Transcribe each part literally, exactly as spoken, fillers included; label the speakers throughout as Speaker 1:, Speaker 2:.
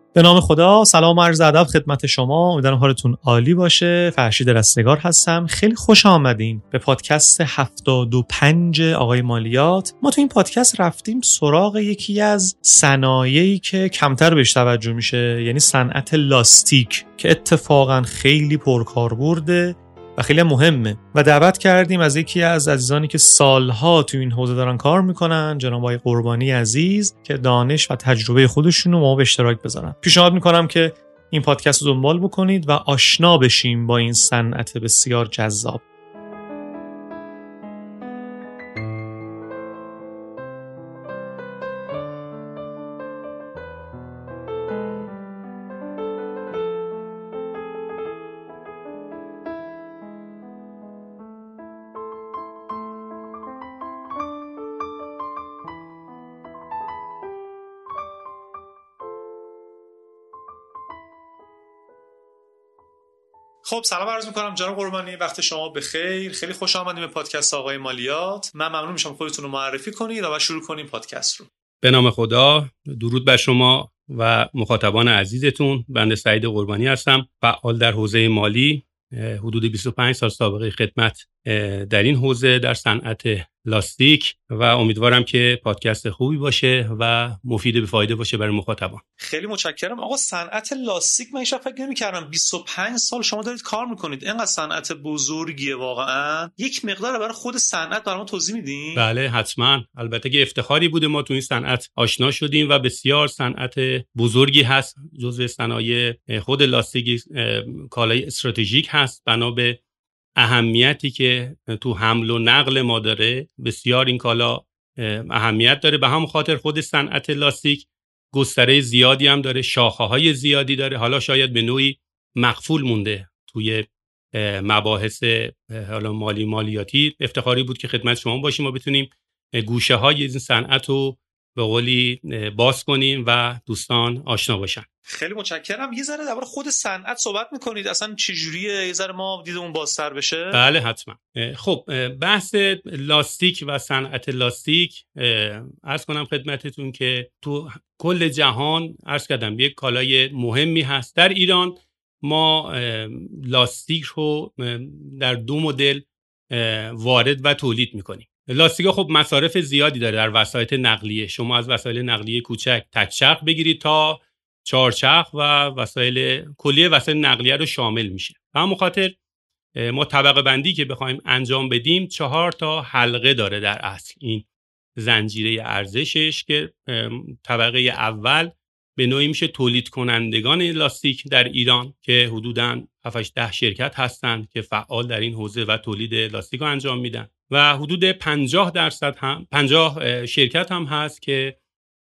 Speaker 1: به نام خدا، سلام و عرض ادب خدمت شما. امیدوارم حالتون عالی باشه. فرشید رستگار هستم. خیلی خوش آمدین به پادکست هفتاد و پنج آقای مالیات. ما تو این پادکست رفتیم سراغ یکی از صنایعی که کمتر بهش توجه میشه، یعنی صنعت لاستیک که اتفاقا خیلی پرکاربرده و خیلی مهمه و دعوت کردیم از یکی از عزیزانی که سالها تو این حوزه دارن کار میکنن، جناب آقای قربانی عزیز، که دانش و تجربه خودشون رو ما به اشتراک بذارن. پیشنهاد میکنم که این پادکست رو دنبال بکنید و آشنا بشیم با این صنعت بسیار جذاب. خب سلام عرض می‌کنم جناب قربانی، وقت شما بخیر. خیلی خوش آمدید به پادکست آقای مالیات. من ممنون میشم خودتون رو معرفی کنید و بعد شروع کنیم پادکست رو.
Speaker 2: به نام خدا، درود بر شما و مخاطبان عزیزتون. بنده سعید قربانی هستم، فعال در حوزه مالی، حدود بیست و پنج سال سابقه خدمت در این حوزه در صنعت لاستیک و امیدوارم که پادکست خوبی باشه و مفید به فایده باشه برای مخاطبان.
Speaker 1: خیلی متشکرم. آقا صنعت لاستیک من هیچ وقت فکر نمی‌کردم بیست و پنج سال شما دارید کار میکنید. اینقدر صنعت بزرگیه واقعا. یک مقدار برای خود صنعت برام توضیح میدین؟
Speaker 2: بله حتما. البته که افتخاری بوده ما تو این صنعت آشنا شدیم و بسیار صنعت بزرگی هست. جزو صنایع خود لاستیک کالای استراتژیک هست بنا به اهمیتی که تو حمل و نقل ما داره. بسیار این کالا اهمیت داره. به همون خاطر خود صنعت لاستیک گستره زیادی هم داره، شاخه‌های زیادی داره. حالا شاید به نوعی مغفول مونده توی مباحث حالا مالی مالیاتی. افتخاری بود که خدمت شما باشیم و بتونیم گوشه‌های این صنعت رو به قولی باز کنیم و دوستان آشنا باشن.
Speaker 1: خیلی متشکرم. یه ذره درباره خود صنعت صحبت می‌کنید، اصلا چجوریه، یه ذره ما دیدمون بازتر بشه؟
Speaker 2: بله حتما. خب بحث لاستیک و صنعت لاستیک عرض کنم خدمتتون که تو کل جهان عرض کردم یک کالای مهمی هست. در ایران ما لاستیک رو در دو مدل وارد و تولید می‌کنیم. لاستیکا خب مصارف زیادی داره در وسایط نقلیه. شما از وسایل نقلیه کوچک تک چرخ بگیرید تا چهارچرخ و وسایل کلیه وسایل نقلیه رو شامل میشه. به همون خاطر ما طبقه بندی که بخوایم انجام بدیم چهار تا حلقه داره در اصل این زنجیره ارزشش، که طبقه اول به نوعی میشه تولید کنندگان لاستیک در ایران که حدوداً هفت ده شرکت هستند که فعال در این حوزه و تولید لاستیک رو انجام میدن و حدود پنجاه درصد هم پنجاه شرکت هم هست که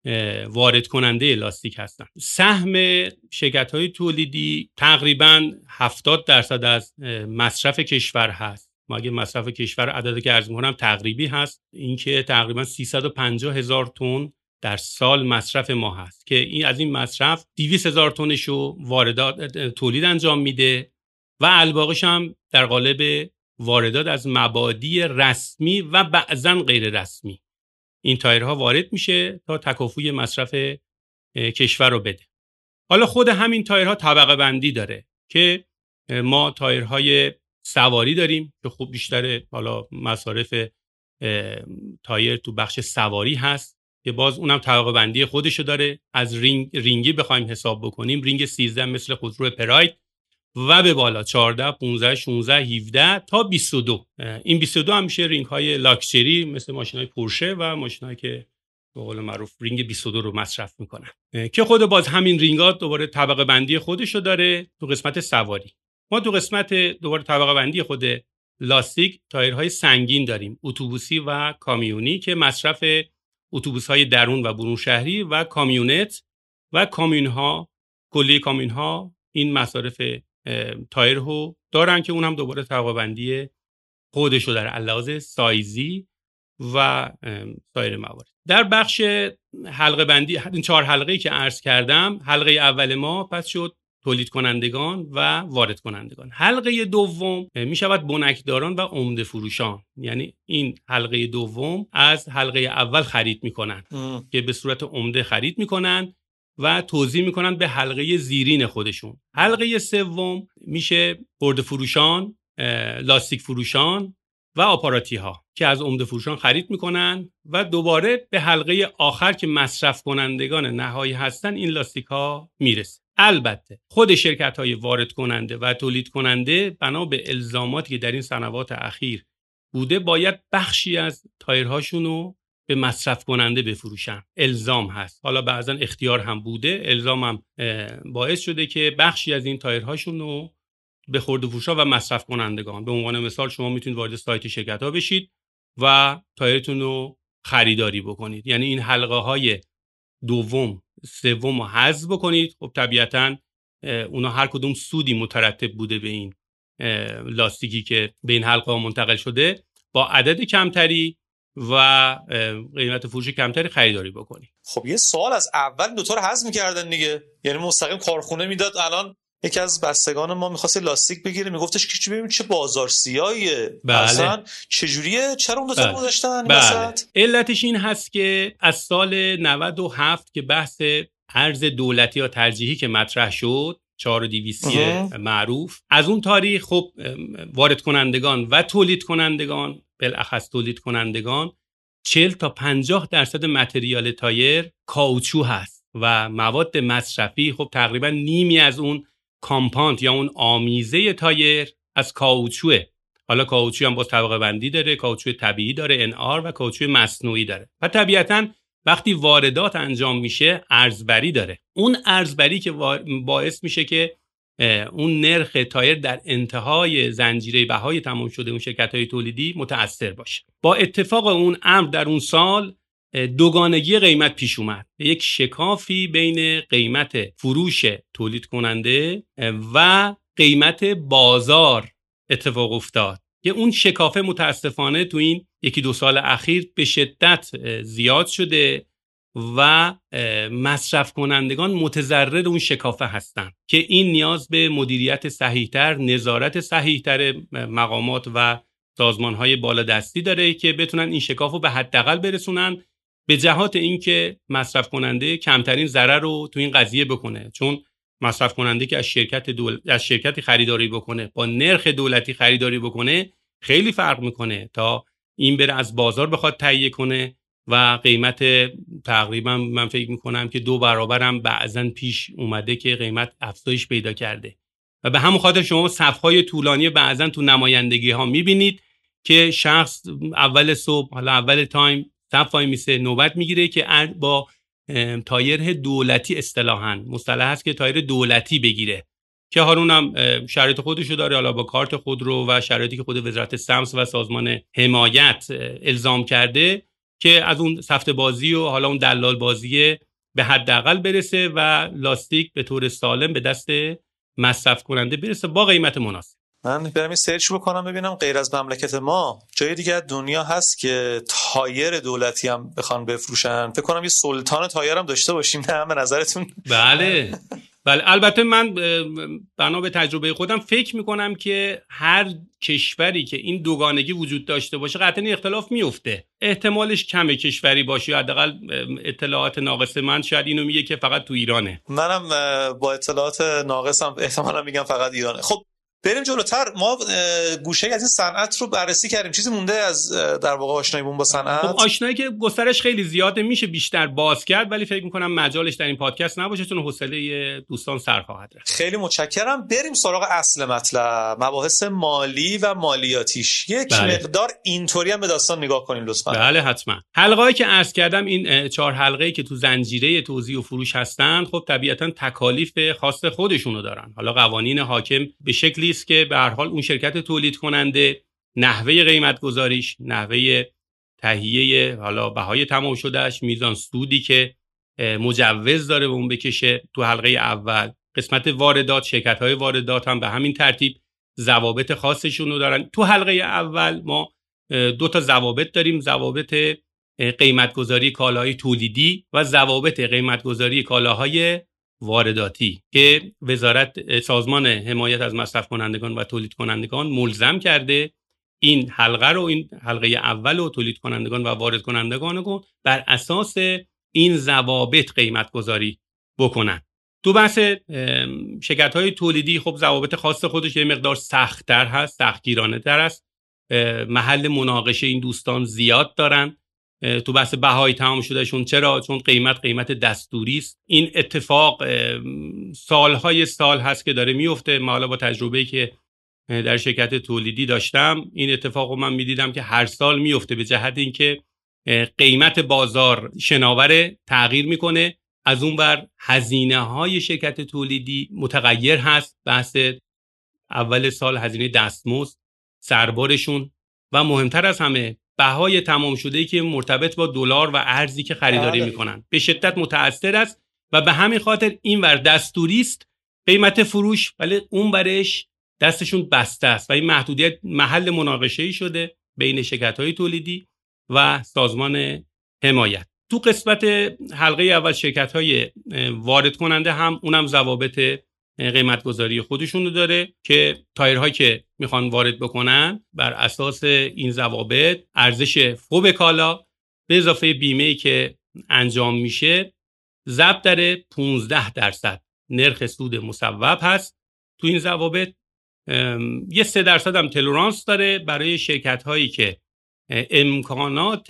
Speaker 2: وارد کننده لاستیک هستن. سهم شرکت‌های تولیدی تقریباً هفتاد درصد از مصرف کشور هست. ما اگه مصرف کشور عددی که عرض می‌کنم تقریبی هست، این که تقریباً سیصد و پنجاه هزار تن در سال مصرف ما هست که این از این مصرف دویست هزار تنشو واردات تولید انجام میده و الباقیش هم در قالب واردات از مبادی رسمی و بعضاً غیر رسمی این تایرها وارد میشه تا تکافوی مصرف کشور رو بده. حالا خود همین تایرها طبقه بندی داره که ما تایرهای سواری داریم که خوب بیشتر حالا مصارف تایر تو بخش سواری هست که باز اونم طبقه بندی خودشو داره. از رینگ رینگی بخوایم حساب بکنیم، رینگ سیزده مثل خودرو پراید و به بالا چهارده، پانزده، شانزده، هفده تا بیست و دو. این بیست و دو هم میشه رینگ های لاکچری مثل ماشین های پورشه و ماشین هایی که به قول معروف رینگ بیست و دو رو مصرف میکنن که خود باز همین رینگ ها دوباره طبقه بندی خودشو داره. تو قسمت سواری ما تو قسمت دوباره طبقه بندی خود لاستیک تایرهای سنگین داریم، اتوبوسی و کامیونی که مصرف اتوبوس های درون و برون شهری و کامیونت و کامیون ها کلی کامیون ها این مصارف تایر رو دارن که اونم دوباره طبقه بندی خودشو داره علاوه سایزی و سایر موارد. در بخش حلقه بندی این چهار حلقه‌ای که عرض کردم، حلقه اول ما پس شد تولید کنندگان و وارد کنندگان. حلقه دوم می شود بنکداران و عمده فروشان، یعنی این حلقه دوم از حلقه اول خرید می کنن که به صورت عمده خرید می کنن و توزیع میکنن به حلقه زیرین خودشون. حلقه سوم میشه خرده فروشان، لاستیک فروشان و آپاراتی ها که از عمده فروشان خرید میکنن و دوباره به حلقه آخر که مصرف کنندگان نهایی هستن این لاستیک ها میرسه. البته خود شرکت های وارد کننده و تولید کننده بنا به الزاماتی که در این سنوات اخیر بوده باید بخشی از تایرهاشون رو به مصرف کننده بفروشن. الزام هست، حالا بعضا اختیار هم بوده، الزام هم باعث شده که بخشی از این تایرهاشون رو به خرده فروشا و مصرف کنندگان، به عنوان مثال شما میتونید وارد سایت شرکت ها بشید و تایرتون رو خریداری بکنید، یعنی این حلقه های دوم سوم رو حذف بکنید. خب طبیعتاً اونا هر کدوم سودی مترتب بوده به این لاستیکی که به این حلقه ها منتقل شده، با عدد کمتری و قیمت فروش کمتری خریداری بکنید.
Speaker 1: خب یه سوال، از اول دو تا رو حذف می‌کردن دیگه، یعنی مستقیم کارخونه میداد. الان یکی از بستگان ما می‌خواست لاستیک بگیره، میگفتش که ببین چه بازار سیاهیه،
Speaker 2: بله.
Speaker 1: اصلا چجوریه، چرا اون دو تا گذاشتن؟
Speaker 2: بله. علتش این هست که از سال نود و هفت که بحث ارز دولتی یا ترجیحی که مطرح شد، چهار و دویستی معروف، از اون تاریخ خب وارد کنندگان و تولید کنندگان، بالاخص تولید کنندگان، چهل تا پنجاه درصد متریال تایر کائوچو هست و مواد مصرفی خب تقریبا نیمی از اون کامپاند یا اون آمیزه تایر از کائوچوه. حالا کائوچو هم باز طبقه بندی داره، کائوچو طبیعی داره ان آر و کائوچو مصنوعی داره و طبیعتاً وقتی واردات انجام میشه ارزبری داره. اون ارزبری که باعث میشه که اون نرخ تایر در انتهای زنجیره بهای تمام شده اون شرکت‌های تولیدی متأثر باشه. با اتفاق اون امر در اون سال دوگانگی قیمت پیش اومد، یک شکافی بین قیمت فروش تولید کننده و قیمت بازار اتفاق افتاد که اون شکافه متاسفانه تو این یکی دو سال اخیر به شدت زیاد شده و مصرف کنندگان متضرر اون شکافه هستن که این نیاز به مدیریت صحیح‌تر، نظارت صحیح‌تر مقامات و سازمان‌های بالادستی داره که بتونن این شکاف رو به حداقل برسونن، به جهات اینکه مصرف کننده کمترین ضرر رو تو این قضیه بکنه. چون مصرف کننده که از شرکت دول... از شرکتی خریداری بکنه با نرخ دولتی خریداری بکنه خیلی فرق میکنه تا این بره از بازار بخواد تهیه کنه و قیمت تقریبا من فکر میکنم که دو برابرم بعضن پیش اومده که قیمت افزایش پیدا کرده و به همون خاطر شما صفهای طولانی بعضن تو نمایندگی ها میبینید که شخص اول صبح حالا اول تایم صف وای میسه نوبت میگیره که با تایر دولتی اصطلاحاً مصطلح هست که تایر دولتی بگیره که هارون هم شرایط خودشو داره، حالا با کارت خودرو و شرایطی که خود وزارت سمس و سازمان حمایت الزام کرده که از اون سفته بازی و حالا اون دلال بازی به حداقل برسه و لاستیک به طور سالم به دست مصرف کننده برسه با قیمت مناسب.
Speaker 1: من برم سرچ بکنم ببینم غیر از مملکت ما جای دیگه دنیا هست که تایر دولتی هم بخوان بفروشن. فکر کنم یه سلطان تایر هم داشته باشیم، نه به نظرتون؟
Speaker 2: بله بله. البته من بنا به تجربه خودم فکر میکنم که هر کشوری که این دوگانگی وجود داشته باشه قطعا اختلاف میفته. احتمالش کمه کشوری باشه، حداقل اطلاعات ناقص من شاید اینو میگه که فقط تو ایرانه.
Speaker 1: منم با اطلاعات ناقصم احتمالا میگم فقط ایرانه. خب بریم جلوتر. ما گوشه از این صنعت رو بررسی کردیم، چیزی مونده از در واقع آشناییمون با صنعت؟
Speaker 2: خب آشنایی که گسترش خیلی زیاده، میشه بیشتر باز کرد ولی فکر میکنم مجالش در این پادکست نباشه چون حوصله دوستان سر خواهد رفت.
Speaker 1: خیلی متشکرم. بریم سراغ اصل مطلب، مباحث مالی و مالیاتیش. یک بله. مقدار اینطوری هم به داستان نگاه کنیم لطفاً.
Speaker 2: بله حتما. حلقه‌ای که عرض کردم این چهار حلقه‌ای که تو زنجیره توزیع و فروش هستن خب طبیعتاً تکالیف خاص خودشونو دارن. حالا قوانین حاکم به شکلی است که به هر حال اون شرکت تولید کننده نحوه قیمت گذاریش، نحوه تهیه حالا بهای تمام شدهش، میزان سودی که مجوز داره به اون بکشه تو حلقه اول، قسمت واردات، شرکت‌های واردات هم به همین ترتیب ضوابط خاصشون رو دارن. تو حلقه اول ما دو تا ضوابط داریم، ضوابط قیمت گذاری کالاهای تولیدی و ضوابط قیمت گذاری کالاهای وارداتی که وزارت سازمان حمایت از مصرف کنندگان و تولید کنندگان ملزم کرده این حلقه رو، این حلقه اول رو تولید کنندگان و وارد کنندگان رو بر اساس این ضوابط قیمت گذاری بکنن. تو بحث شرکت‌های تولیدی خب ضوابط خاص خودش یه مقدار سخت‌تر هست، سختگیرانه‌تر است. محل مناقشه این دوستان زیاد دارن. تو بحث بهای تمام شدهشون چرا؟ چون قیمت قیمت دستوری است. این اتفاق سالهای سال هست که داره میفته. ما حالا با تجربه‌ای که در شرکت تولیدی داشتم این اتفاق رو من میدیدم که هر سال میفته، به جهت اینکه قیمت بازار شناور تغییر میکنه، از اون بر هزینه های شرکت تولیدی متغیر هست. بحث اول سال هزینه دستمزد، سربارشون و مهمتر از همه بهای تمام شده‌ای که مرتبط با دلار و ارزی که خریداری میکنن به شدت متأثر است و به همین خاطر این ور دستوری است قیمت فروش، ولی اون برش دستشون بسته است و این محدودیت محل مناقشه‌ای شده بین شرکت‌های تولیدی و سازمان حمایت. تو قسمت حلقه اول شرکت‌های وارد کننده هم اونم ضوابط قیمت گذاری خودشون رو داره که تایرهایی که میخوان وارد بکنن بر اساس این ضوابط ارزش فوق کالا به اضافه بیمه‌ای که انجام میشه ضرب در پانزده درصد نرخ سود مصوب هست. تو این ضوابط یه سه درصد هم تلرانس داره برای شرکت‌هایی که امکانات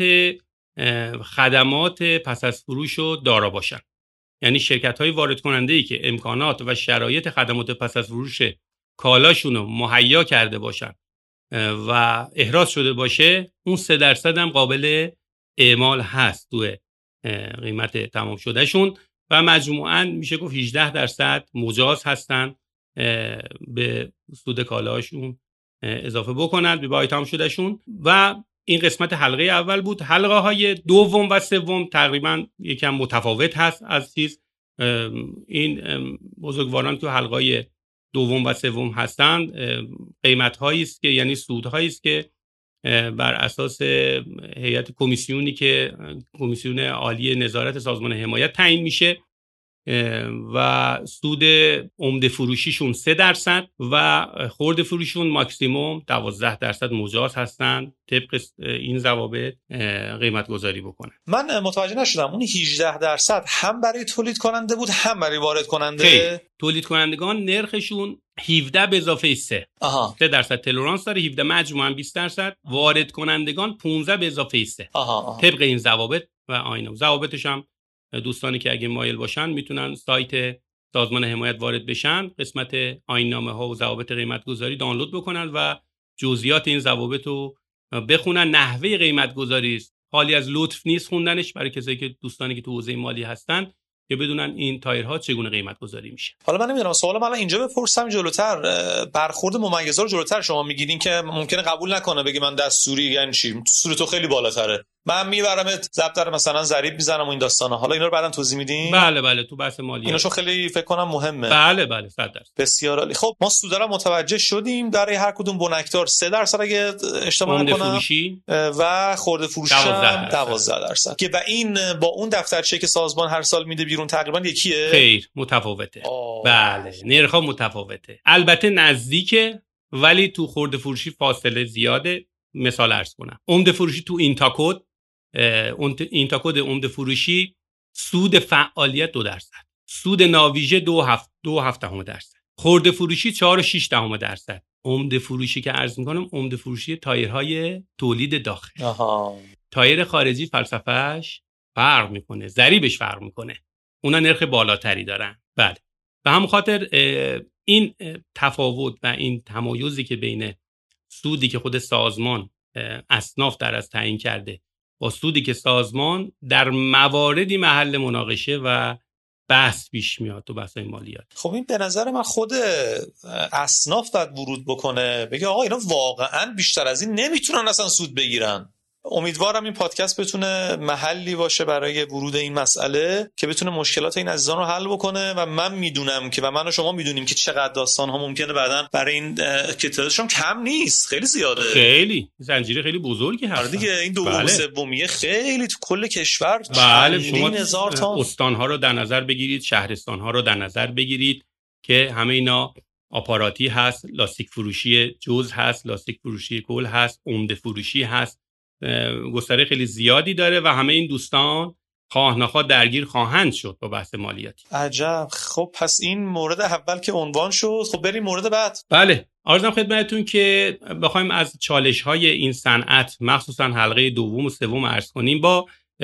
Speaker 2: خدمات پس از فروش رو دارا باشن. یعنی شرکت‌های وارد کننده‌ای که امکانات و شرایط خدمات پس از فروش کالاشون رو مهیا کرده باشن و احراز شده باشه، اون سه درصد هم قابل اعمال هست تو قیمت تمام شدهشون و مجموعاً میشه گفت هجده درصد مجاز هستن به سود کالاشون اضافه بکنن به بهای تمام شدهشون. و این قسمت حلقه اول بود. حلقه های دوم و سوم تقریبا یکم متفاوت هست از چیز. این بزرگواران تو حلقه های دوم و سوم هستند قیمت هایی است که یعنی سود هایی است که بر اساس هیئت کمیسیونی که کمیسیون عالی نظارت سازمان حمایت تعیین میشه و سود عمده فروشیشون سه درصد و خرد فروشیشون ماکسیموم دوازده درصد مجاز هستن طبق این ضوابط قیمت گذاری بکنن.
Speaker 1: من متوجه نشدم اون هجده درصد هم برای تولید کننده بود هم برای وارد کننده؟
Speaker 2: خیلی. تولید کنندگان نرخشون هفده به اضافه سه
Speaker 1: آها.
Speaker 2: سه درصد تلرانس داره، هفده مجموعاً بیست درصد. وارد کنندگان پانزده به اضافه سه
Speaker 1: آها آها.
Speaker 2: طبق این ضوابط و آینه. ضوابطش هم دوستانی که اگه مایل باشن میتونن سایت سازمان حمایت وارد بشن، قسمت آیین‌نامه ها و ضوابط قیمت گذاری دانلود بکنن و جزئیات این ضوابط رو بخونن. نحوه قیمت گذاری است، حالی از لطف نیست خوندنش برای کسایی که دوستانی که تو حوزه مالی هستن که بدونن این تایرها چگونه قیمت گذاری میشه.
Speaker 1: حالا من نمیدونم سوال من اینجا بپرسم جلوتر، برخورد ممیزا رو جلوتر شما میگیرین که ممکنه قبول نکنه، بگی من دستوری یعنی چی؟ سود تو خیلی بالاتره، من میبرمت ضبط در مثلا ضریب میزنم و این داستانا. حالا اینا رو بعداً توضیح میدین؟
Speaker 2: بله بله تو بحث مالی
Speaker 1: ایناشو خیلی فکر کنم مهمه.
Speaker 2: بله بله صد درصد.
Speaker 1: بسیار عالی. خب ما سودا متوجه شدیم، در هر کدوم بنکدار سه درصد اگه اشتباه نکنم و خرده فروشی دوازده درصد که و این با اون دفترچه که سازمان هر سال میده بیرون تقریبا یکیه؟
Speaker 2: خیر متفاوته.
Speaker 1: آه.
Speaker 2: بله نرخ‌ها متفاوته، البته نزدیکه ولی تو خرده فروشی فاصله زیاده. مثال عرض کنم، عمده فروشی تو اینتاکد اینتاکد عمده فروشی سود فعالیت دو درصد، سود ناویژه دو هفت دو هفت دهم درصد، خرده فروشی چهار و شش دهم درصد. عمده فروشی که عرض میکنم عمده فروشی تایرهای تولید داخل.
Speaker 1: آها.
Speaker 2: تایر خارجی فلسفهش فرق میکنه، ضریبش فرق میکنه، اونا نرخ بالاتری دارن. بله به همون خاطر این تفاوت و این تمایزی که بین سودی که خود سازمان اصناف در از تعیین کرده با سودی که سازمان در مواردی محل مناقشه و بحث پیش میاد تو بحث‌های مالیات.
Speaker 1: خب این به نظر من خود اصناف باید ورود بکنه، بگه آقا اینا واقعا بیشتر از این نمیتونن اصلا سود بگیرن. امیدوارم این پادکست بتونه محلی باشه برای ورود این مسئله که بتونه مشکلات این عزیزان رو حل بکنه و من میدونم که و من و شما میدونیم که چقدر داستان ها ممکنه بعداً برای این که تعدادشون کم نیست، خیلی زیاده،
Speaker 2: خیلی زنجیره خیلی بزرگی هست
Speaker 1: دیگه. این دوم
Speaker 2: بله.
Speaker 1: سومیه خیلی تو کل کشور
Speaker 2: بله. شما
Speaker 1: هزار تا
Speaker 2: استان ها رو در نظر بگیرید، شهرستان ها رو در نظر بگیرید که همه اینا آپاراتی هست، لاستیک فروشی جزء هست، لاستیک فروشی کل هست، عمده فروشی هست، گستره خیلی زیادی داره و همه این دوستان خواه نخواه درگیر خواهند شد با بحث مالیاتی.
Speaker 1: عجب. خب پس این مورد اول که عنوان شد، خب بریم مورد بعد.
Speaker 2: بله، عرضم خدمتتون که بخوایم از چالش‌های این صنعت مخصوصا حلقه دوم و سوم عرض کنیم، با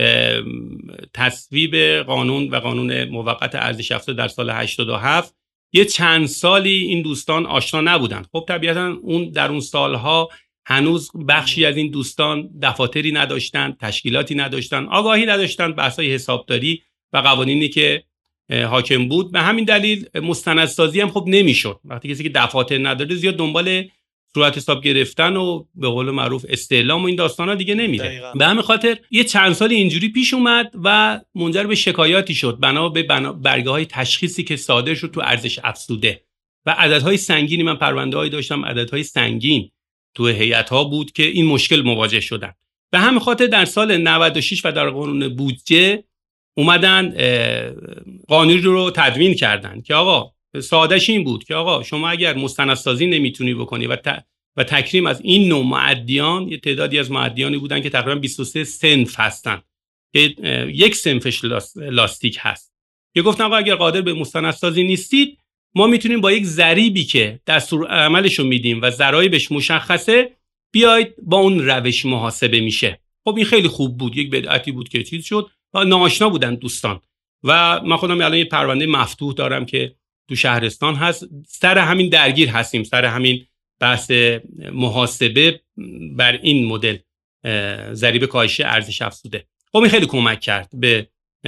Speaker 2: تصویب قانون و قانون موقت ارزش افزوده در سال هشتاد و هفت یه چند سالی این دوستان آشنا نبودن. خب طبیعتا اون در اون سالها هنوز بخشی از این دوستان دفاتری نداشتن، تشکیلاتی نداشتن، آگاهی نداشتن بحث‌های حسابداری و قوانینی که حاکم بود. به همین دلیل مستندسازی هم خب نمیشد. وقتی کسی که دفاتر نداره زیاد دنبال صورت حساب گرفتن و به قول معروف استعلام و این داستانا دیگه نمیره. دقیقا. به همین خاطر یه چند سال اینجوری پیش اومد و منجر به شکایاتی شد بنا به بنا برگه‌های تشخیصی که صادر شد تو ارزش افزوده و عددهای سنگینی. من پرونده‌ای داشتم، عددهای سنگین تو هیئت‌ها بود که این مشکل مواجه شدن. به همین خاطر در سال نود و شش و در قانون بودجه اومدن قانونی رو تدوین کردن که آقا سادهش این بود که آقا شما اگر مستندسازی نمیتونی بکنی و ت... و تکریم از این نوع معدیان، یه تعدادی از معدیانی بودن که تقریبا بیست و سه صنف هستن که یک صنفش لاست... لاستیک هست، که گفتن آقا اگر قادر به مستندسازی نیستید ما میتونیم با یک ضریبی که دستور عملشو میدیم و ضرایبش مشخصه بیاید با اون روش محاسبه میشه. خب این خیلی خوب بود، یک بدعتی بود که چیز شد و ناآشنا بودن دوستان. و من خودم الان یه پرونده مفتوح دارم که تو شهرستان هست، سر همین درگیر هستیم، سر همین بحث محاسبه بر این مدل ضریب کاهشی ارزش افزوده. خب این خیلی کمک کرد به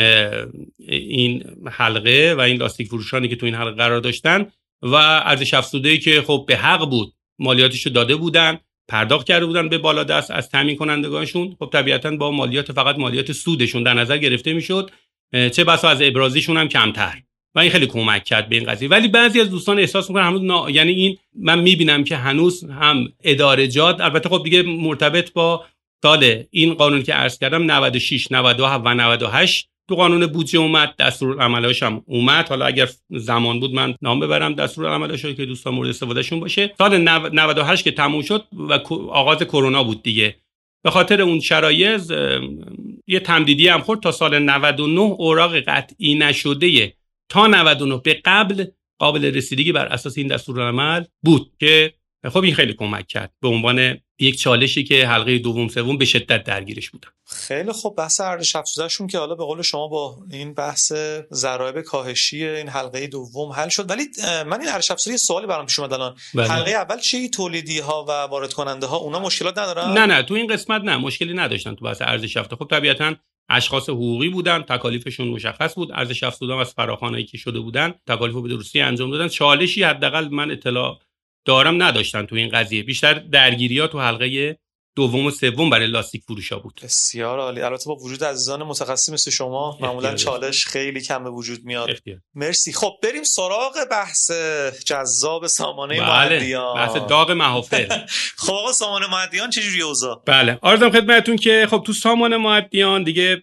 Speaker 2: این حلقه و این لاستیک فروشانی که تو این حلقه قرار داشتن و ارزش افزوده‌ای که خب به حق بود مالیاتشو داده بودن، پرداخت کرده بودن به بالادست از تامین کنندگانشون. خب طبیعتاً با مالیات فقط مالیات سودشون در نظر گرفته میشد، چه بسا از ابرازیشون هم کمتر، و این خیلی کمک کرد به این قضیه. ولی بعضی از دوستان احساس میکنن هنوز نا... یعنی این من میبینم که هنوز هم ادارجات، البته خب دیگه مرتبط با سال این قانون که عرض کردم نود و شش نود و هفت و نود و هشت تو قانون بودجه اومد، دستورالعملش هم اومد. حالا اگر زمان بود من نام ببرم دستورالعملش که دوستان مورد استفادهشون باشه. سال نود و هشت که تموم شد و آغاز کرونا بود دیگه، به خاطر اون شرایط یه تمدیدی هم خورد تا سال نود و نه اوراق قطعی نشده تا نود و نه به قبل قابل رسیدگی بر اساس این دستورالعمل بود که خب این خیلی کمک کرد به عنوان یک چالشی که حلقه دوم سوم به شدت درگیرش بودن.
Speaker 1: خیلی خوب. بحث ارزش افزودهشون که حالا به قول شما با این بحث ضرایب کاهشی این حلقه دوم حل شد، ولی من این ارزش افزوده سوالی برام پیش اومد الان. حلقه اول چی؟ تولیدی ها و وارد کننده ها اونا مشکلات ندارن؟
Speaker 2: نه نه تو این قسمت نه، مشکلی نداشتن تو بحث ارزش افزوده. خب طبیعتاً اشخاص حقوقی بودن، تکالیفشون مشخص بود، ارزش افزوده از فراخوانایی که شده بودن تکالیفو به درستی انجام دادن. چالشی حداقل من اطلاع دارم نداشتن تو این قضیه. بیشتر درگیری‌ها تو حلقه دوم و سوم برای لاستیک فروشا بود.
Speaker 1: بسیار عالی. البته با وجود عزیزان متخصص مثل شما معمولا چالش خیلی کم به وجود میاد. اختیار. مرسی. خب بریم سراغ بحث جذاب سامانه
Speaker 2: بله.
Speaker 1: معدیان.
Speaker 2: بحث داغ محافل.
Speaker 1: خب آقا سامانه معدیان چجوری اوضاع؟
Speaker 2: بله عرضم خدمتتون که خب تو سامانه معدیان دیگه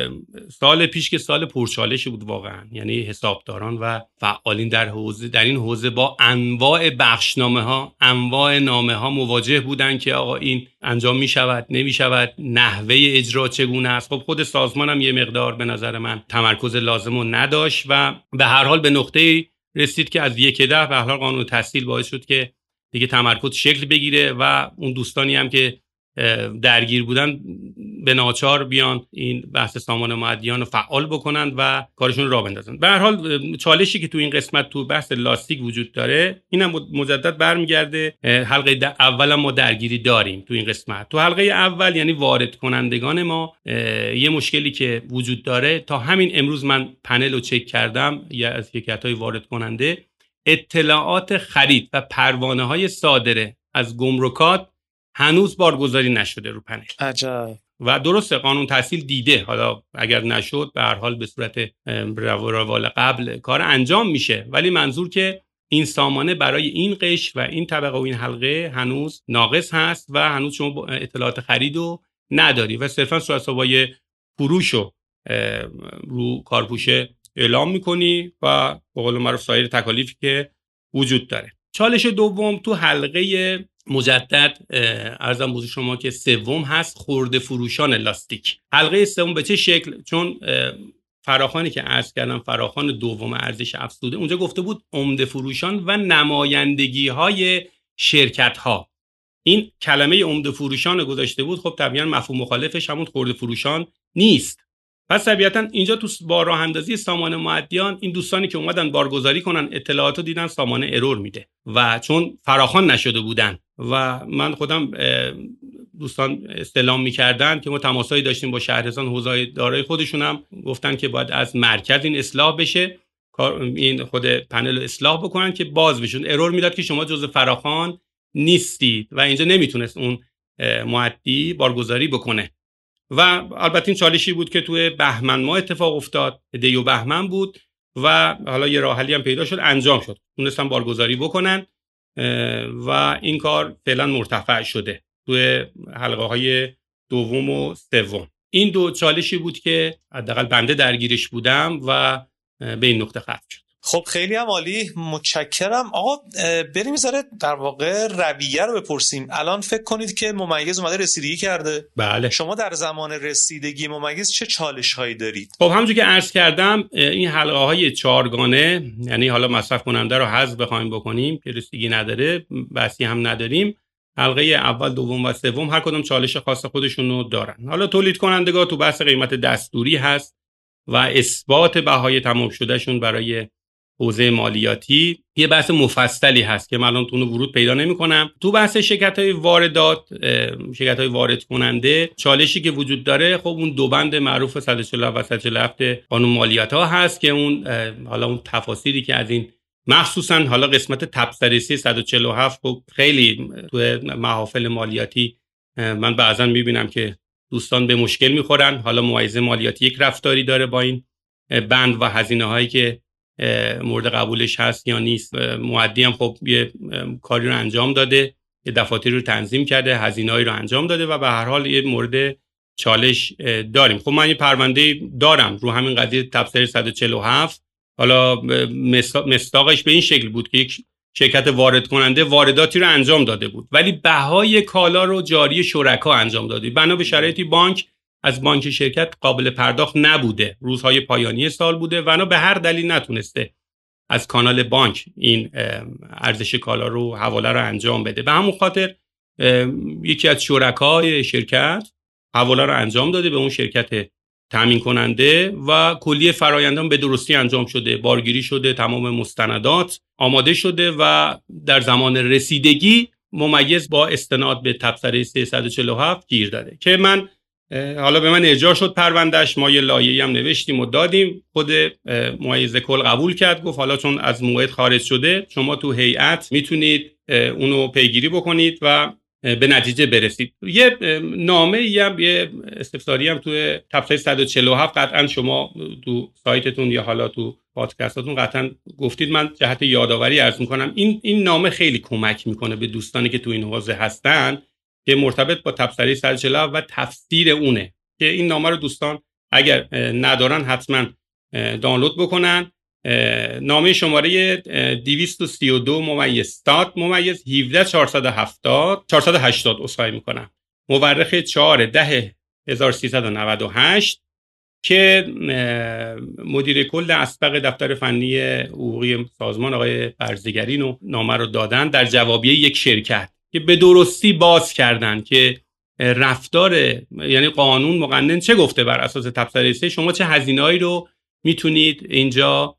Speaker 2: سال پیش که سال پرچالشی بود واقعا، یعنی حسابداران و فعالین در حوزه در این حوزه با انواع بخشنامه‌ها، انواع نامه‌ها مواجه بودن که آقا این انجام می شود نمی شود، نحوه اجرا چگونه است. خب خود سازمان هم یه مقدار به نظر من تمرکز لازم رو نداشت و به هر حال به نقطه رسید که از یک ده به هر حال قانون تسهیل باعث شد که دیگه تمرکز شکل بگیره و اون دوستانی هم که درگیر بودن به ناچار بیان این بحث سامان معدیان رو فعال بکنن و کارشون رو راه بندازن. به هر حال چالشی که تو این قسمت تو بحث لاستیک وجود داره اینم مجدد برمیگرده. حلقه اول ما درگیری داریم تو این قسمت. تو حلقه اول یعنی وارد کنندگان ما یه مشکلی که وجود داره، تا همین امروز من پنل رو چک کردم یا از شرکت‌های وارد کننده، اطلاعات خرید و پروانه‌های صادره از گمرکات هنوز بارگذاری نشده رو پنل.
Speaker 1: عجب.
Speaker 2: و درسته قانون تسهیل دیده، حالا اگر نشد به هر حال به صورت روال قبل کار انجام میشه، ولی منظور که این سامانه برای این قش و این طبقه و این حلقه هنوز ناقص هست و هنوز شما اطلاعات خریدو نداری و صرفا صورت حسابای فروشو رو کارپوشه اعلام میکنی و به قول معروف سایر تکالیفی که وجود داره. چالش دوم تو حلقه مجدد عرضم بزرگ شما که سوم هست خرده فروشان لاستیک. حلقه سوم به چه شکل؟ چون فراخوانی که عرض کردم فراخوان دوم ارزش افزوده، اونجا گفته بود عمده فروشان و نمایندگی های شرکت ها. این کلمه عمده فروشان گذاشته بود، خب طبیعا مفهوم مخالفش همون خرده فروشان نیست. پس طبیعتا اینجا تو با راه اندازی سامانه مؤدیان این دوستانی که اومدن بارگذاری کنن اطلاعاتو دیدن سامانه ارور میده و چون فراخوان نشده بودن و من خودم دوستان استلام میکردن که ما تماسایی داشتیم با شهرستان، حوزه دارایی خودشونم گفتن که باید از مرکز این اصلاح بشه، این خود پنل اصلاح بکنن که باز بشون. ارور میداد که شما جزء فراخوان نیستید و اینجا نمیتونست اون مؤدی بارگذاری بکنه. و البته این چالشی بود که توی بهمن ماه اتفاق افتاد، دیو بهمن بود و حالا یه راه حلی هم پیدا شد، انجام شد، تونستن بارگذاری بکنن و این کار فعلا مرتفع شده توی حلقه های دوم و سوم. این دو چالشی بود که حداقل بنده درگیرش بودم و به این نقطه ختم شد.
Speaker 1: خب خیلی هم عالی، متشکرم. آقا بریم میذاره در واقع رویه رو بپرسیم. الان فکر کنید که ممیز اومده رسیدگی کرده.
Speaker 2: بله.
Speaker 1: شما در زمان رسیدگی ممیز چه چالش هایی دارید؟
Speaker 2: خب همونجور که عرض کردم این حلقه های چهارگانه، یعنی حالا مصرف کننده رو حذف بخوایم بکنیم که رسیدگی نداره، بسی هم نداریم، حلقه اول، دوم و سوم هر کدوم چالش خاص خودشون رو دارن. حالا تولید کنندگان تو بحث قیمت دستوری هست و اثبات بهای تمام شدهشون برای حوزه مالیاتی یه بحث مفصلی هست که من الان تو ورود پیدا نمی‌کنم. تو بحث شرکت‌های واردات، شرکت‌های وارد کننده، چالشی که وجود داره خب اون دو بند معروف صد و چهل و صد و چهل و هفت قانون مالیات‌ها هست که اون حالا اون تفاصیلی که از این مخصوصا حالا قسمت تبصره‌ای صد و چهل و هفت خب خیلی تو محافل مالیاتی من بعضا می‌بینم که دوستان به مشکل می‌خورن. حالا ممیز مالیاتی یک رفتاری داره با این بند و هزینه‌هایی که مورد قبولش هست یا نیست. مؤدی هم خب یه کاری رو انجام داده، یه دفاتری رو تنظیم کرده، هزینه‌ای رو انجام داده و به هر حال یه مورد چالش داریم. خب من یه پرونده دارم رو همین قضیه تبصره صد و چهل و هفت. حالا مصداقش به این شکل بود که یک شرکت وارد کننده وارداتی رو انجام داده بود ولی بهای کالا رو جاری شرکا انجام داده. بنا به شرایطی بانک از بانک شرکت قابل پرداخت نبوده، روزهای پایانی سال بوده و به هر دلیل نتونسته از کانال بانک این ارزش کالا رو حواله رو انجام بده. به همون خاطر یکی از شرکای شرکت حواله رو انجام داده به اون شرکت تامین کننده و کلیه فرآیندام به درستی انجام شده، بارگیری شده، تمام مستندات آماده شده و در زمان رسیدگی ممیز با استناد به تبصره سیصد و چهل و هفت گیر داده که من حالا به من ارجاع شد پروندهش، ما یه لایحه‌ای هم نوشتیم و دادیم. خود ممیز کل قبول کرد، گفت حالا چون از موعد خارج شده شما تو هیئت میتونید اونو پیگیری بکنید و به نتیجه برسید. یه نامه یا یه استفساری هم تو تبصره صد و چهل و هفت قطعا شما تو سایتتون یا حالا تو پادکستاتون قطعا گفتید، من جهت یادآوری عرض میکنم. این این نامه خیلی کمک میکنه به دوستانی که تو این حوزه هستن که مرتبط با تبصره صد و چهل و هفت و تفسیر اونه، که این نامه رو دوستان اگر ندارن حتما دانلود بکنن. نامه شماره دویست و سی و دو ممیز ستاد ممیز هفده چهارصد و هفتاد چهارصد و هشتاد اصلاحی میکنم مورخ چهار ده هزار و سیصد و نود و هشت که مدیر کل اسبق دفتر فنی حقوقی سازمان آقای برزگرین و نامه رو دادن در جوابیه یک شرکت که به درستی باز کردن که رفتار یعنی قانون مقنن چه گفته بر اساس تبصره سه، شما چه هزینه‌ای رو میتونید اینجا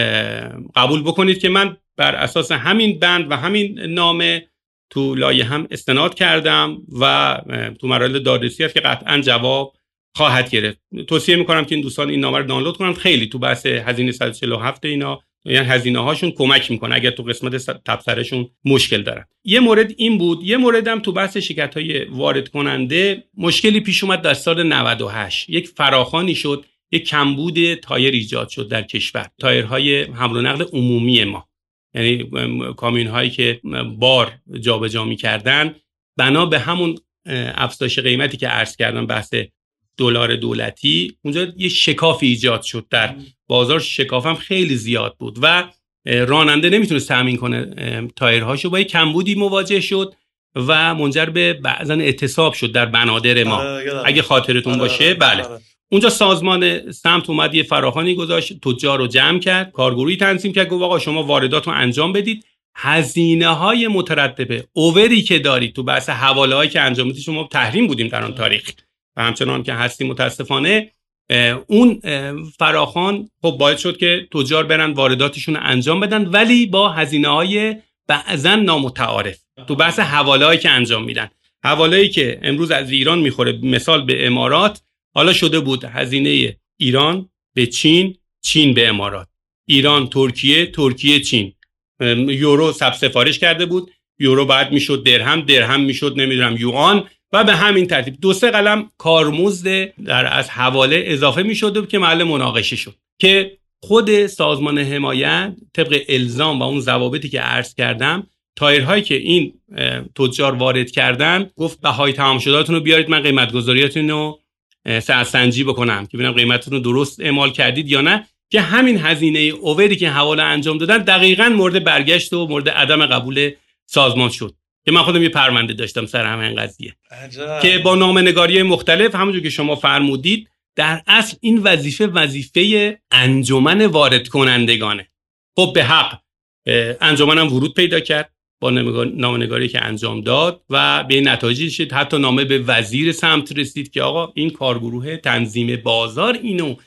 Speaker 2: قبول بکنید که من بر اساس همین بند و همین نامه تو لایحه هم استناد کردم و تو مراحل دادرسی هست که قطعا جواب خواهد گرفت. توصیه میکنم که این دوستان این نامه رو دانلود کنن، خیلی تو بحث هزینه صد و چهل و هفت اینا یعنی هزینه هاشون کمک میکنه اگر تو قسمت تبصرهشون مشکل دارن. یه مورد این بود. یه موردم تو بحث شرکت های وارد کننده مشکلی پیش اومد در سال نود و هشت. یک فراخوانی شد، یک کمبود تایر ایجاد شد در کشور. تایرهای حمل و نقل عمومی ما، یعنی کامیون هایی که بار جابجا می‌کردن، بنا به همون افزایش قیمتی که عرض کردم بحث دلار دولتی، اونجا یه شکافی ایجاد شد در بازار. شکاف هم خیلی زیاد بود و راننده نمیتونست تامین کنه تایرهاشو، با یه کمبودی مواجه شد و منجر به بعضا اعتصاب شد در بنادر ما. اگه خاطرتون باشه. بله. اونجا سازمان سمت اومد یه فراخوانی گذاشت، تجار رو جمع کرد، کارگروهی تنظیم کرد، گفت آقا شما واردات رو انجام بدید، هزینه های مترتبه اووری که دارید تو بحث حواله هایی که انجام میدید، شما تحریم بودیم در آن تاریخ و همچنان که هستیم متاسفانه، اون فراخوان خب باعث شد که تجار برن وارداتشون رو انجام بدن، ولی با هزینه های بعضا نامتعارف تو بحث حواله هایی که انجام میدن. حواله‌ای که امروز از ایران میخوره مثال به امارات، حالا شده بود هزینه ایران به چین، چین به امارات، ایران ترکیه، ترکیه چین. یورو سب سفارش کرده بود، یورو بعد میشد درهم، درهم میشد نمیدونم یوان و به همین ترتیب دو سه قلم کارمزد در از حواله اضافه میشد که محل مناقشه شد که خود سازمان حمایت طبق الزام و اون ضوابطی که عرض کردم، تایرهایی که این تجار وارد کردن گفت بهای تمام شدهاتون رو بیارید، من قیمت گذاریاتون رو سنجی بکنم که ببینم قیمتتون رو درست اعمال کردید یا نه، که همین هزینه اووری که حواله انجام دادن دقیقاً مورد برگشت و مورد عدم قبول سازمان شد. که من خودم یه پرونده داشتم سر همین قضیه عجب. که با نامه‌نگاری مختلف همونجور که شما فرمودید، در اصل این وظیفه وظیفه انجمن وارد کنندگانه. خب به حق انجمنم ورود پیدا کرد با نامه‌نگاری که انجام داد و به نتایجی شد، حتی نامه به وزیر سمت رسید که آقا این کارگروه تنظیم بازار اینو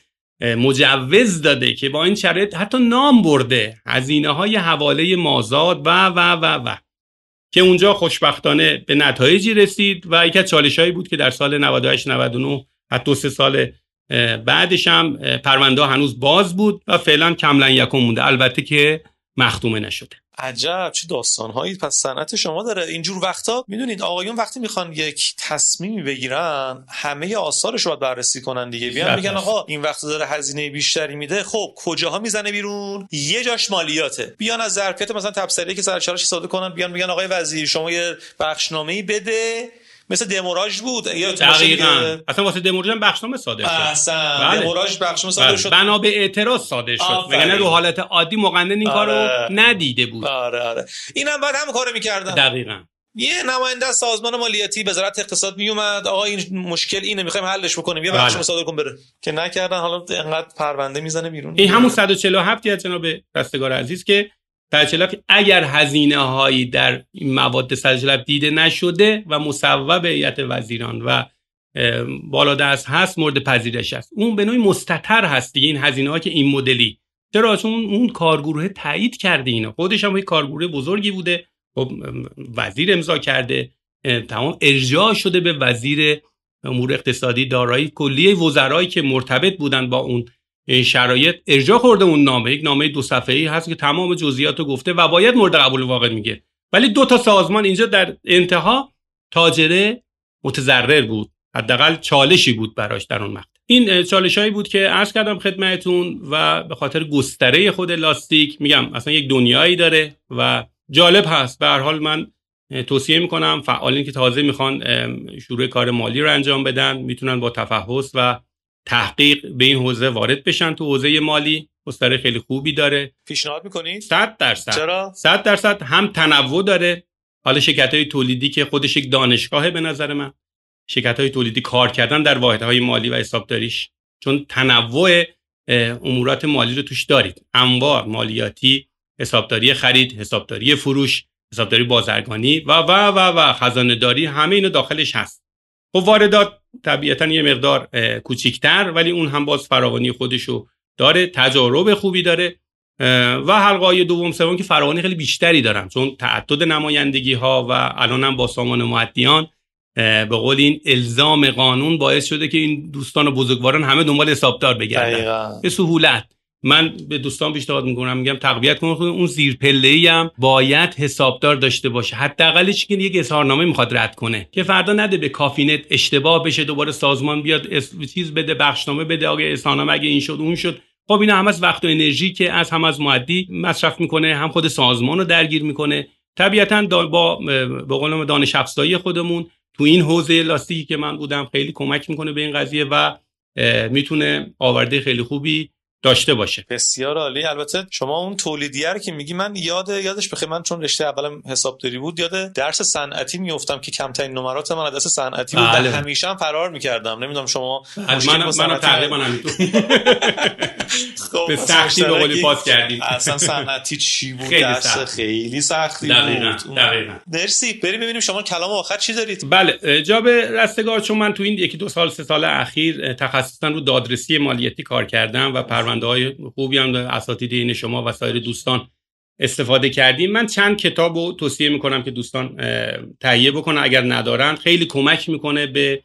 Speaker 2: مجوز داده که با این شرایط حتی نام برده هزینه های حواله مازاد و و و و که اونجا خوشبختانه به نتایجی رسید و یکی از چالش‌هایی بود که در سال نود و هشت نود و نه حتی دو سه سال بعدش هم پرونده هنوز باز بود و فعلا کملا یکم مونده، البته که مختومه نشده.
Speaker 1: عجب چه داستان‌هایی پس صنعت شما داره. اینجور وقتا میدونید آقایون وقتی میخوان یک تصمیمی بگیرن همه آثارش رو باید بررسی کنن دیگه، بیان میگن آقا این وقت داره هزینه بیشتری میده، خب کجاها میزنه بیرون؟ یه جاش مالیاته. بیان از ظرفیت مثلا تبصره‌ای که سر چالش استفاده کنن، بیان میگن آقای وزیر شما یه بخشنامه‌ای بده، مثل دموراژ بود یا
Speaker 2: دقیقاً اصلا واسه دموراژ هم بخشنامه صادر شد.
Speaker 1: اصلا بله. دموراژ بخشنامه صادر شد
Speaker 2: بنا به اعتراض صادر شد، مگر رو حالت عادی مقنن این آره. کارو ندیده بود.
Speaker 1: آره آره اینم بعد هم کارو می‌کردن.
Speaker 2: دقیقاً
Speaker 1: یه نماینده از سازمان مالیاتی وزارت اقتصاد میومد، آقا این مشکل اینه می‌خوایم حلش بکنیم، یه بخشنامه صادر کن بره، که نکردن. حالا انقدر پرونده میزنه بیرون.
Speaker 2: این همون صد و چهل و هفت از جناب رستگار عزیز که در اگر هزینه هایی در این مواد صد و چهل و هفت دیده نشده و مصوب هیئت وزیران و بالادست هست مورد پذیرش است، اون به نوعی مستتر هست دیگه این هزینه ها که این مدلی، چرا چون اون کارگروه تایید کرده اینا، خودش هم یک کارگروه بزرگی بوده، خب وزیر امضا کرده، تمام ارجاع شده به وزیر امور اقتصادی، دارایی کلیه وزرایی که مرتبط بودن با اون این شرایط ارجاع خورده. اون نامه یک نامه دو صفحه‌ای هست که تمام جزئیات رو گفته و باید مورد قبول واقع میگه، ولی دو تا سازمان اینجا در انتها تاجره متضرر بود، حداقل چالشی بود براش در اون مقطع. این چالشایی بود که عرض کردم خدمتتون و به خاطر گستره خود لاستیک میگم اصلا یک دنیایی داره و جالب هست. به هر حال من توصیه میکنم فعالین که تازه میخوان شروع کار مالی رو انجام بدن میتونن با تفحص و تحقیق به این حوزه وارد بشن. تو حوزه مالی گستره خیلی خوبی داره.
Speaker 1: پیشنهاد میکنید؟
Speaker 2: صد درصد.
Speaker 1: چرا؟
Speaker 2: صد درصد هم تنوع داره. حالا شرکت‌های تولیدی که خودش یک دانشگاهه به نظر من، شرکت‌های تولیدی کار کردن در واحدهای مالی و حسابداریش، چون تنوع امورات مالی رو توش دارید، انواع مالیاتی، حسابداری خرید، حسابداری فروش، حسابداری بازرگانی و و و و خزانه‌داری، همه اینا داخلش هست. خب واردات طبیعتاً یه مقدار کوچیک‌تر، ولی اون هم باز فراوانی خودشو داره، تجارب خوبی داره و حلقه‌های دوم سوم که فراوانی خیلی بیشتری دارن، چون تعدد نمایندگی‌ها و الانم با سامان معدیان به قول این الزام قانون باعث شده که این دوستان و بزرگواران همه دنبال حسابدار بگردن به سهولت. من به دوستان پیشنهاد میکنم، میگم تقویت کنید اون زیر پله‌ای هم باید حسابدار داشته باشه، حداقلش که یک اظهارنامه میخواد رد کنه که فردا نده به کافینت اشتباه بشه، دوباره سازمان بیاد چیز بده، بخشنامه بده، آگه اظهارنامه اگه این شد اون شد. خب اینا هم از وقت و انرژی که از هم از معدی مصرف میکنه، هم خود سازمان رو درگیر میکنه. طبیعتاً با به قول دانش افزایی خودمون تو این حوزه لاستیکی که من بودم خیلی کمک میکنه به این قضیه و میتونه آورده خیلی خوبی داشته باشه.
Speaker 1: بسیار عالی. البته شما اون تولیدیه رو که میگی من یاد یادش بخیر، من چون رشته اولم حسابداری بود یاد درس صنعتی میافتم که کمترین نمرات من درس صنعتی بود.
Speaker 2: بله.
Speaker 1: همیشه هم فرار میکردم. نمیدونم شما
Speaker 2: من من تقریبا همینطور به سختی به قولی پاس کردیم.
Speaker 1: اصلا صنعتی چی بود؟
Speaker 2: خیلی
Speaker 1: درس
Speaker 2: سخت.
Speaker 1: خیلی سختی
Speaker 2: دقیقاً.
Speaker 1: بود.
Speaker 2: دقیقاً.
Speaker 1: مرسی. بریم ببینیم شما کلام آخر چی دارید.
Speaker 2: بله جناب رستگار، چون من تو این یکی دو سال سه سال اخیر تخصصا رو دادرسی مالیاتی کار کردم و پرونده‌های خوبی هم اساتید این شما و سایر دوستان استفاده کردیم، من چند کتاب رو توصیه میکنم که دوستان تهیه بکنن اگر ندارن. خیلی کمک میکنه به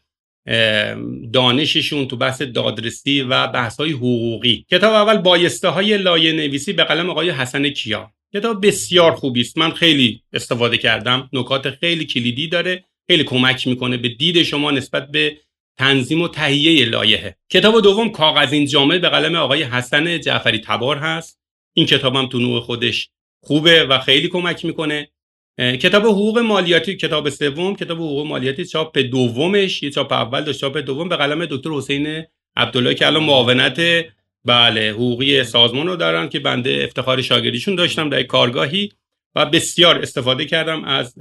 Speaker 2: دانششون تو بحث دادرسی و بحث‌های حقوقی. کتاب اول بایسته‌های لایحه نویسی به قلم آقای حسن کیا. کتاب بسیار خوبی است، من خیلی استفاده کردم، نکات خیلی کلیدی داره، خیلی کمک میکنه به دید شما نسبت به تنظیم و تهیه لایحه. کتاب دوم کاغذین جامع به قلم آقای حسن جعفری تبار هست. این کتابم تو نوع خودش خوبه و خیلی کمک میکنه. کتاب حقوق مالیاتی کتاب سوم، کتاب حقوق مالیاتی چاپ دومش، یه چاپ اول داشت، چاپ دوم به قلم دکتر حسین عبدالله که الان معاونت بله حقوقی سازمان رو دارن که بنده افتخار شاگردیشون داشتم در کارگاهی و بسیار استفاده کردم از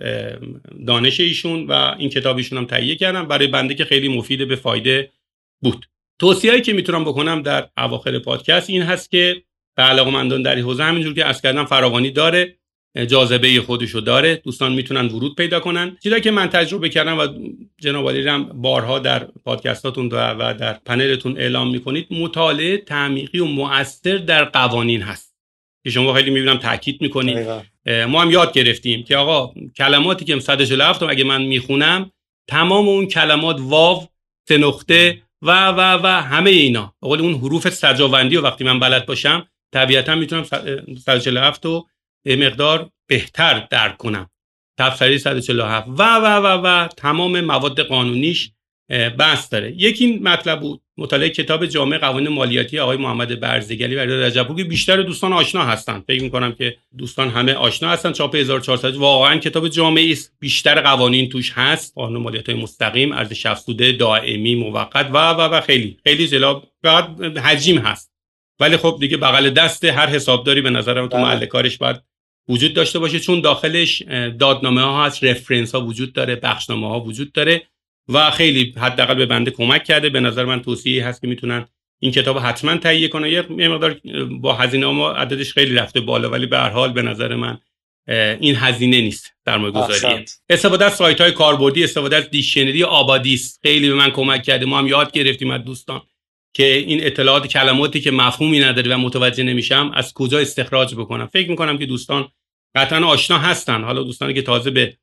Speaker 2: دانش ایشون و این کتابشون هم تهیه کردم برای بنده که خیلی مفید به فایده بود. توصیه‌ای که میتونم بکنم در اواخر پادکست این هست که به علاقه‌مندان در این حوزه همینجور که عرض کردم فراوانی داره، جاذبه خودشو داره، دوستان میتونن ورود پیدا کنن. چیزایی که من تجربه کردم و جناب علی هم بارها در پادکستاتون و در پنلتون اعلام میکنید، مطالعه تعمیقی و مؤثر در قوانین هست که شما خیلی میبینم تاکید میکنید. ما هم یاد گرفتیم که آقا کلماتی که صد و چهل و هفت اگه من میخونم تمام اون کلمات واو، سه نقطه و و و همه اینا، به قول اون حروف سجاوندی و وقتی من بلد باشم طبیعتا میتونم صد و چهل و هفت رو به مقدار بهتر درک کنم. تفسیر صد و چهل و هفت و و و و تمام مواد قانونیش بحث داره. یکی مطلب بود مطالعه کتاب جامع قوانین مالیاتی آقای محمد برزگلی و رجبپور که بیشتر دوستان آشنا هستن. فکر می‌کنم که دوستان همه آشنا هستن. چاپ هزار و چهارصد واقعا کتاب جامعی است، بیشتر قوانین توش هست، قانون مالیات‌های مستقیم، ارزش افزوده، دائمی، موقت و و و خیلی خیلی جلاب فقط حجم هست. ولی خب دیگه بغل دست هر حسابداری به نظرم تو محل کارش باید وجود داشته باشه، چون داخلش دادنامه ها هست، رفرنس ها وجود داره، بخشنامه ها وجود داره و خیلی حداقل به بنده کمک کرده. به نظر من توصیه هست که میتونن این کتاب حتما تهیه کنن. یه مقدار با هزینه ما عددش خیلی رفته بالا، ولی به هر حال به نظر من این هزینه نیست سرمایه‌گذاریه. استفاده از سایت های کاربردی، استفاده از دیکشنری آبادیس خیلی به من کمک کرده. ما هم یاد گرفتیم از دوستان که این اطلاعات کلماتی که مفهومی نداره و متوجه نمیشم از کجا استخراج بکنم. فکر میکنم که دوستان قطعا آشنا هستن. حالا دوستانی که تازه به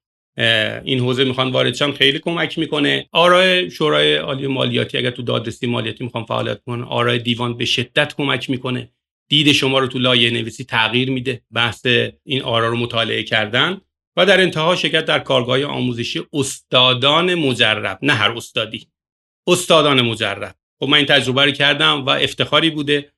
Speaker 2: این حوزه میخوان وارد شن خیلی کمک میکنه. آرای شورای عالی مالیاتی اگر تو دادرسی مالیاتی میخوان فعالیت کنن، آرای دیوان به شدت کمک میکنه. دید شما رو تو لایحه نویسی تغییر میده، بحث این آرا رو مطالعه کردن. و در انتها شرکت در کارگاه آموزشی استادان مجرب، نه هر استادی، استادان مجرب. خب من این تجربه رو کردم و افتخاری بوده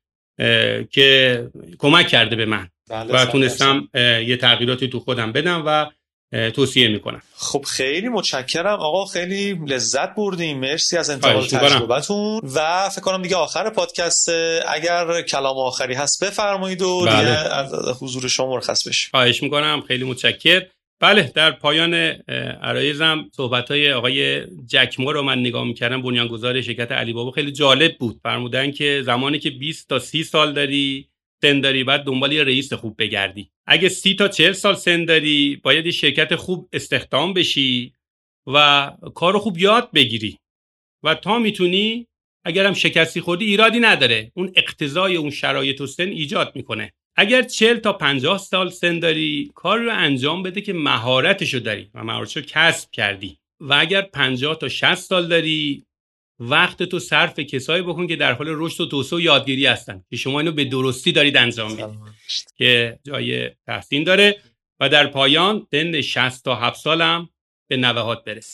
Speaker 2: که کمک کرده به من و تونستم یه تغییراتی تو خودم بدم و توصیه میکنم.
Speaker 1: خب خیلی متشکرم آقا، خیلی لذت بردیم. مرسی از انتقال تجربتون و فکر کنم دیگه آخر پادکست اگر کلام آخری هست بفرمایید و بله. دیگه از حضور شما مرخص بشیم.
Speaker 2: خواهش میکنم، خیلی متشکرم. بله، در پایان عرایزم صحبت‌های آقای جکمو رو من نگاه می‌کردم، بنیانگذار شرکت علی بابا. خیلی جالب بود. فرمودن که زمانی که بیست تا سی سال داری سن داری بعد دنبال یه رئیس خوب بگردی. اگه سی تا چهل سال سن داری باید یه شرکت خوب استخدام بشی و کارو خوب یاد بگیری و تا میتونی اگرم شکستی خوردی ایرادی نداره، اون اقتضای اون شرایط و سن ایجاد میکنه. اگر چهل تا پنجاه سال سن داری کار رو انجام بده که مهارتشو داری و مهارتشو کسب کردی و اگر پنجاه تا شصت سال داری وقت تو صرف کسایی بکن که در حال رشد و توسعه و یادگیری هستن که شما اینو به درستی دارید انجام میدید که جای تحسین داره. و در پایان سن شصت تا هفتاد سالم به نوهات برس.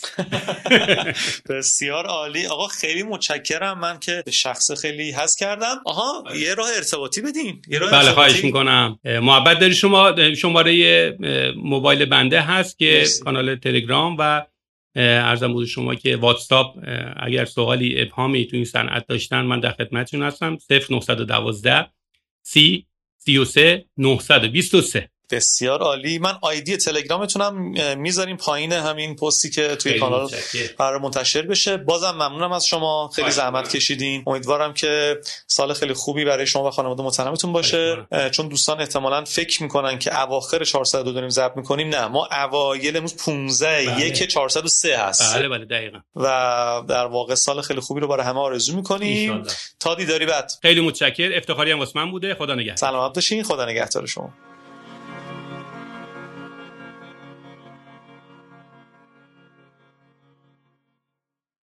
Speaker 1: بسیار عالی آقا، خیلی متشکرم. من که شخص خیلی حس کردم. آها یه راه ارتباطی بدین. یه راه
Speaker 2: بله خواهش میکنم. محبت داری شما، شماره موبایل بنده هست که کانال تلگرام و عرضم بود شما که واتساپ اگر سوالی ابهامی تو این صنعت داشتن من در خدمتتون هستم. صفر نه یک دو سی سی و سه نهصد و بیست و سه.
Speaker 1: بسیار عالی. من آیدی تلگرامتونم میذاریم پایین همین پستی که توی کانال قرار منتشر بشه. بازم ممنونم از شما، خیلی زحمت کشیدین. امیدوارم که سال خیلی خوبی برای شما و خانواده محترمتون باشه، چون دوستان احتمالاً فکر میکنن که اواخر چهارصد و دو داریم ضبط میکنیم. نه، ما اوایل امروز پانزده یک چهارصد و سه هست.
Speaker 2: بله بله دقیقاً.
Speaker 1: و در واقع سال خیلی خوبی رو برای همه آرزو میکنیم. تا دیداری بعد.
Speaker 2: خیلی متشکرم. افتخاری هم واسه من بوده. خدا نگهدار.
Speaker 1: سلامت باشین. خدا نگهدار شما.